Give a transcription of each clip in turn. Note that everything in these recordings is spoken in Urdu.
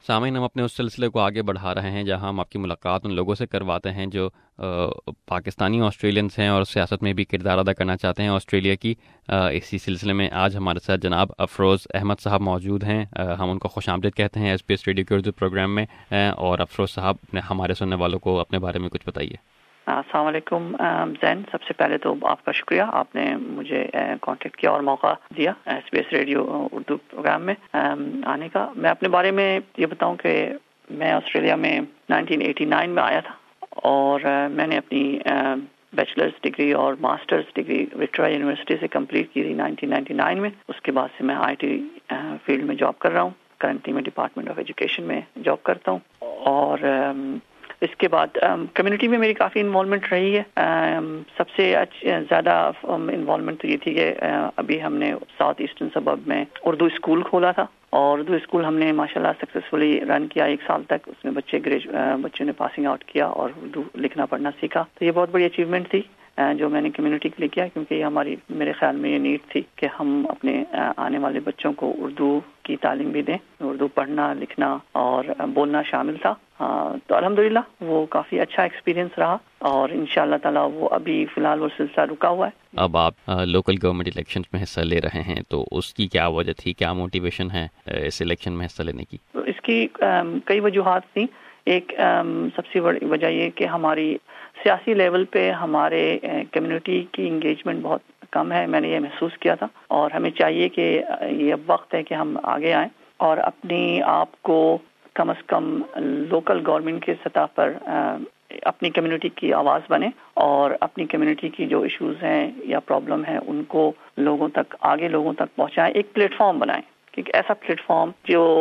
سامعین، ہم اپنے اس سلسلے کو آگے بڑھا رہے ہیں جہاں ہم آپ کی ملاقات ان لوگوں سے کرواتے ہیں جو پاکستانی آسٹریلینس ہیں اور سیاست میں بھی کردار ادا کرنا چاہتے ہیں آسٹریلیا کی۔ اسی سلسلے میں آج ہمارے ساتھ جناب افروز احمد صاحب موجود ہیں۔ ہم ان کو خوش آمدید کہتے ہیں SBS ریڈیو کے اردو پروگرام میں۔ اور افروز صاحب، ہمارے سننے والوں کو اپنے بارے میں کچھ بتائیے۔ السلام علیکم زین، سب سے پہلے تو آپ کا شکریہ، آپ نے مجھے کانٹیکٹ کیا اور موقع دیا SBS ریڈیو اردو پروگرام میں آنے کا۔ میں اپنے بارے میں یہ بتاؤں کہ میں آسٹریلیا میں 1989 میں آیا تھا، اور میں نے اپنی بیچلرز ڈگری اور ماسٹرز ڈگری وکٹوریہ یونیورسٹی سے کمپلیٹ کی تھی 1999 میں۔ اس کے بعد سے میں IT فیلڈ میں جاب کر رہا ہوں، کرنٹلی میں ڈپارٹمنٹ آف ایجوکیشن میں جاب کرتا ہوں۔ اور اس کے بعد کمیونٹی میں میری کافی انوالومنٹ رہی ہے۔ سب سے زیادہ انوالومنٹ تو یہ تھی کہ ابھی ہم نے ساؤتھ ایسٹرن سبرب میں اردو اسکول کھولا تھا، اور اردو اسکول ہم نے ماشاءاللہ سکسیسفلی رن کیا 1 سال تک۔ اس میں بچوں نے پاسنگ آؤٹ کیا اور اردو لکھنا پڑھنا سیکھا، تو یہ بہت بڑی اچیومنٹ تھی جو میں نے کمیونٹی کے لیے کیا، کیونکہ یہ میرے خیال میں یہ نیڈ تھی کہ ہم اپنے آنے والے بچوں کو اردو کی تعلیم بھی دیں، اردو پڑھنا لکھنا اور بولنا شامل تھا۔ تو الحمدللہ وہ کافی اچھا ایکسپیرینس رہا، اور انشاءاللہ تعالی وہ ابھی فی الحال وہ سلسلہ رکا ہوا ہے۔ اب آپ لوکل گورنمنٹ الیکشنز میں حصہ لے رہے ہیں، تو اس کی کیا وجہ تھی، کیا موٹیویشن ہے اس الیکشن میں حصہ لینے کی؟ تو اس کی کئی وجوہات تھیں۔ ایک سب سے بڑی وجہ یہ کہ ہماری سیاسی لیول پہ ہمارے کمیونٹی کی انگیجمنٹ بہت کم ہے، میں نے یہ محسوس کیا تھا، اور ہمیں چاہیے کہ یہ اب وقت ہے کہ ہم آگے آئیں اور اپنی آپ کو کم از کم لوکل گورنمنٹ کے سطح پر اپنی کمیونٹی کی آواز بنے، اور اپنی کمیونٹی کی جو ایشوز ہیں یا پرابلم ہیں ان کو لوگوں تک پہنچائیں، ایک پلیٹ فارم بنائیں، ایک ایسا پلیٹ فارم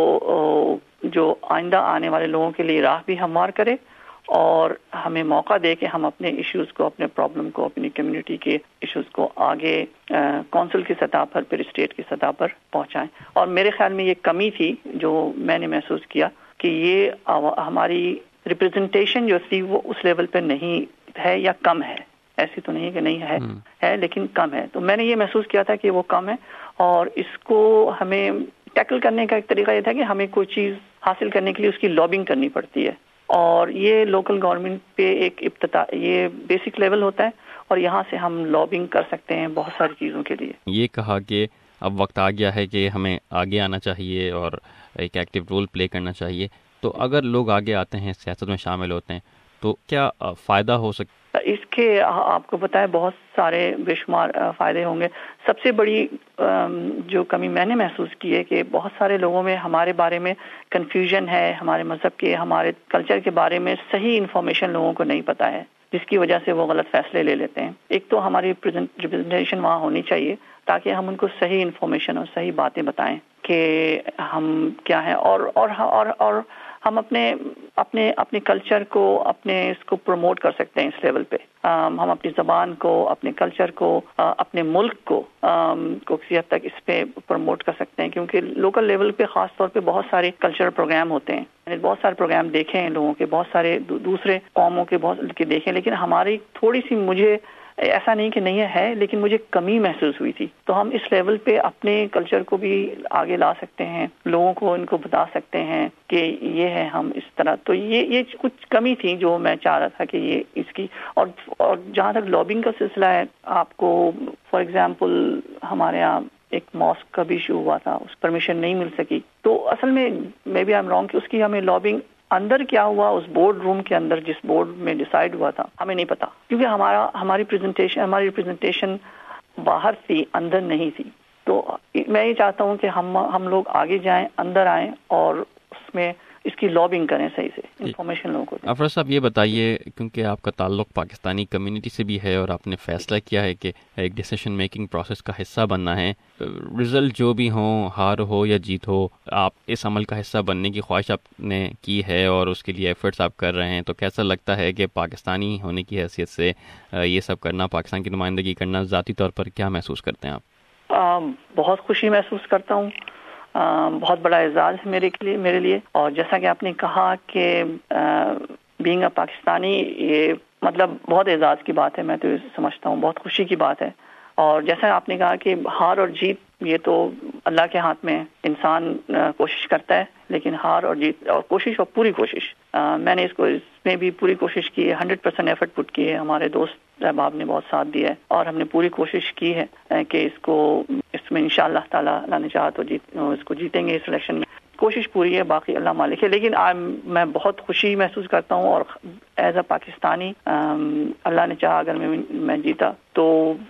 جو آئندہ آنے والے لوگوں کے لیے راہ بھی ہموار کرے، اور ہمیں موقع دے کہ ہم اپنے ایشوز کو، اپنے پرابلم کو، اپنی کمیونٹی کے ایشوز کو آگے کونسل کی سطح پر، پھر اسٹیٹ کی سطح پر پہنچائیں۔ اور میرے خیال میں یہ کمی تھی جو میں نے محسوس کیا کہ یہ ہماری ریپرزنٹیشن جو تھی وہ اس لیول پہ نہیں ہے یا کم ہے۔ ایسی تو نہیں کہ نہیں ہے لیکن کم ہے۔ تو میں نے یہ محسوس کیا تھا کہ وہ کم ہے، اور اس کو ہمیں ٹیکل کرنے کا ایک طریقہ یہ تھا کہ ہمیں کوئی چیز حاصل کرنے کے لیے اس کی لابنگ کرنی پڑتی ہے، اور یہ لوکل گورنمنٹ پہ ایک یہ بیسک لیول ہوتا ہے، اور یہاں سے ہم لابنگ کر سکتے ہیں بہت ساری چیزوں کے لیے۔ یہ کہا کہ اب وقت آ گیا ہے کہ ہمیں آگے آنا چاہیے اور ایک ایکٹیو رول پلے کرنا چاہیے، تو اگر لوگ آگے آتے ہیں، سیاست میں شامل ہوتے ہیں، تو کیا فائدہ ہو سکتا؟ اس کے آپ کو پتہ ہے بہت سارے بے شمار فائدے ہوں گے۔ سب سے بڑی جو کمی میں نے محسوس کی ہے کہ بہت سارے لوگوں میں ہمارے بارے میں کنفیوژن ہے، ہمارے مذہب کے، ہمارے کلچر کے بارے میں صحیح انفارمیشن لوگوں کو نہیں پتہ ہے، جس کی وجہ سے وہ غلط فیصلے لے لیتے ہیں۔ ایک تو ہماری ریپرزنٹیشن وہاں ہونی چاہیے تاکہ ہم ان کو صحیح انفارمیشن اور صحیح باتیں بتائیں کہ ہم کیا ہیں، اور ہم اپنے کلچر کو، اس کو پروموٹ کر سکتے ہیں اس لیول پہ۔ ہم اپنی زبان کو، اپنے کلچر کو، اپنے ملک کو کسی حد تک اس پہ پروموٹ کر سکتے ہیں، کیونکہ لوکل لیول پہ خاص طور پہ بہت سارے کلچرل پروگرام ہوتے ہیں۔ میں نے بہت سارے پروگرام دیکھے ہیں لوگوں کے، بہت سارے دوسرے قوموں کے بہت کے دیکھے، لیکن ہماری تھوڑی سی، مجھے ایسا نہیں کہ نہیں ہے لیکن مجھے کمی محسوس ہوئی تھی۔ تو ہم اس لیول پہ اپنے کلچر کو بھی آگے لا سکتے ہیں، لوگوں کو ان کو بتا سکتے ہیں کہ یہ ہے ہم اس طرح۔ تو یہ کچھ کمی تھی جو میں چاہ رہا تھا کہ یہ اس کی، اور جہاں تک لابنگ کا سلسلہ ہے، آپ کو فار ایگزامپل ہمارے یہاں ایک ماسک کا بھی ایشو ہوا تھا، اس پرمیشن نہیں مل سکی، تو اصل میں maybe I am wrong کہ اس کی ہمیں لابنگ اندر کیا ہوا، اس بورڈ روم کے اندر جس بورڈ میں ڈیسائیڈ ہوا تھا، ہمیں نہیں پتا، کیونکہ ہماری ریپرزنٹیشن باہر تھی، اندر نہیں تھی۔ تو میں یہ چاہتا ہوں کہ ہم لوگ آگے جائیں، اندر آئیں، اور اس میں اس کی لابنگ کریں، صحیح سے انفارمیشن لوگوں کو دیں۔ افروز صاحب، یہ بتائیے، کیونکہ آپ کا تعلق پاکستانی کمیونٹی سے بھی ہے اور آپ نے فیصلہ کیا ہے کہ ایک ڈیسیشن میکنگ پروسیس کا حصہ بننا ہے، رزلٹ جو بھی ہوں، ہار ہو یا جیت ہو، آپ اس عمل کا حصہ بننے کی خواہش آپ نے کی ہے اور اس کے لیے ایفرٹس آپ کر رہے ہیں، تو کیسا لگتا ہے کہ پاکستانی ہونے کی حیثیت سے یہ سب کرنا، پاکستان کی نمائندگی کرنا، ذاتی طور پر کیا محسوس کرتے ہیں آپ؟ بہت خوشی محسوس کرتا ہوں، بہت بڑا اعزاز ہے میرے لیے، اور جیسا کہ آپ نے کہا کہ بینگ اے پاکستانی، یہ مطلب بہت اعزاز کی بات ہے، میں تو سمجھتا ہوں بہت خوشی کی بات ہے، اور جیسا آپ نے کہا کہ ہار اور جیت یہ تو اللہ کے ہاتھ میں، انسان کوشش کرتا ہے، لیکن ہار اور جیت اور کوشش اور پوری کوشش، میں نے اس میں بھی پوری کوشش کی ہے، 100% ایفرٹ پٹ کی ہے، ہمارے دوست احباب نے بہت ساتھ دیا ہے اور ہم نے پوری کوشش کی ہے کہ اس میں انشاءاللہ تعالی اللہ نے چاہا تو اس کو جیتیں گے اس الیکشن میں، کوشش پوری ہے، باقی اللہ مالک ہے۔ لیکن میں بہت خوشی محسوس کرتا ہوں، اور ایز اے پاکستانی اللہ نے چاہا اگر میں جیتا تو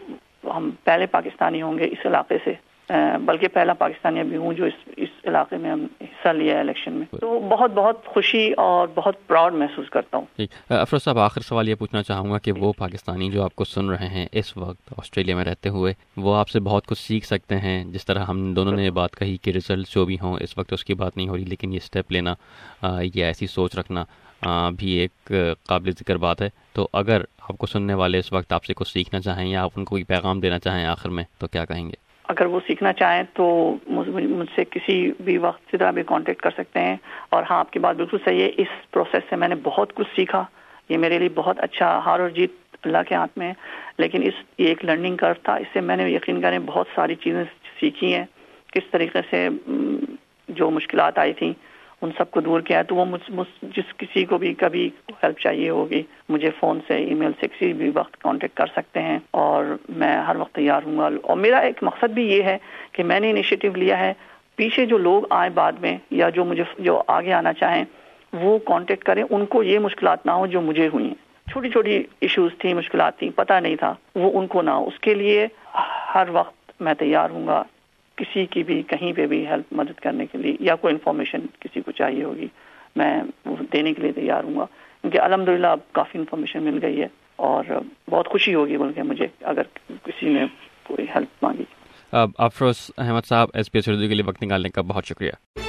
ہم پہلے پاکستانی ہوں گے اس علاقے سے، بلکہ پہلا پاکستانی ابھی ہوں جو اس علاقے میں ہم حصہ لیا ہے الیکشن میں، تو بہت بہت خوشی اور بہت پراؤڈ محسوس کرتا ہوں۔ افروز صاحب، آخر سوال یہ پوچھنا چاہوں گا کہ وہ پاکستانی جو آپ کو سن رہے ہیں اس وقت آسٹریلیا میں رہتے ہوئے، وہ آپ سے بہت کچھ سیکھ سکتے ہیں، جس طرح ہم دونوں نے یہ بات کہی کہ ریزلٹ جو بھی ہوں اس وقت اس کی بات نہیں ہو رہی، لیکن یہ اسٹیپ لینا، یہ ایسی سوچ رکھنا بھی ایک قابل ذکر بات ہے۔ تو اگر آپ کو سننے والے اس وقت آپ سے کچھ سیکھنا چاہیں یا آپ ان کو کوئی پیغام دینا چاہیں آخر میں، تو کیا کہیں گے؟ اگر وہ سیکھنا چاہیں تو مجھ سے کسی بھی وقت طرح بھی کانٹیکٹ کر سکتے ہیں، اور ہاں آپ کی بات بالکل صحیح ہے، اس پروسیس سے میں نے بہت کچھ سیکھا، یہ میرے لیے بہت اچھا، ہار اور جیت اللہ کے ہاتھ میں، لیکن یہ ایک لرننگ کرو تھا، اس سے میں نے یقین کریں بہت ساری چیزیں سیکھی ہیں، کس طریقے سے جو مشکلات آئی تھیں ان سب کو دور کیا ہے۔ تو وہ جس کسی کو بھی کبھی ہیلپ چاہیے ہوگی مجھے فون سے، ای میل سے، کسی بھی وقت کانٹیکٹ کر سکتے ہیں، اور میں ہر وقت تیار ہوں گا۔ اور میرا ایک مقصد بھی یہ ہے کہ میں نے انیشیٹو لیا ہے، پیچھے جو لوگ آئیں بعد میں یا جو آگے آنا چاہیں وہ کانٹیکٹ کریں، ان کو یہ مشکلات نہ ہو جو مجھے ہوئی ہیں، چھوٹی چھوٹی ایشوز تھیں، مشکلات تھیں، پتہ نہیں تھا، وہ ان کو نہ ہو، اس کے لیے ہر وقت میں تیار ہوں گا، کسی کی بھی کہیں پہ بھی ہیلپ مدد کرنے کے لیے، یا کوئی انفارمیشن کسی کو چاہیے ہوگی میں دینے کے لیے تیار ہوں گا، کیونکہ الحمدللہ اب کافی انفارمیشن مل گئی ہے اور بہت خوشی ہوگی بلکہ مجھے اگر کسی نے کوئی ہیلپ مانگی۔ افروز احمد صاحب، SBS اردو کے لیے وقت نکالنے کا بہت شکریہ۔